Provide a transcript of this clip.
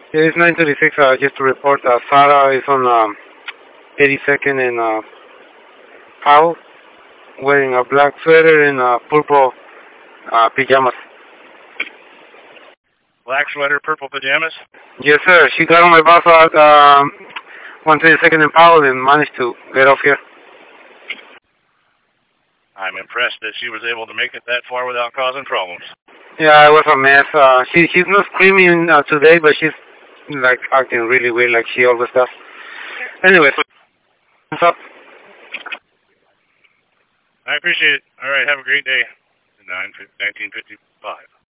Yeah, it's 9:36. Just to report, Sarah is on 82nd in Powell, wearing a black sweater and purple pajamas. Black sweater, purple pajamas? Yes, sir. She got on my bus at 122nd in Powell and managed to get off here. I'm impressed that she was able to make it that far without causing problems. Yeah, it was a mess. She's not screaming today, but she's like acting really weird like she always does. Anyway, what's up? I appreciate it. All right, have a great day. 1955.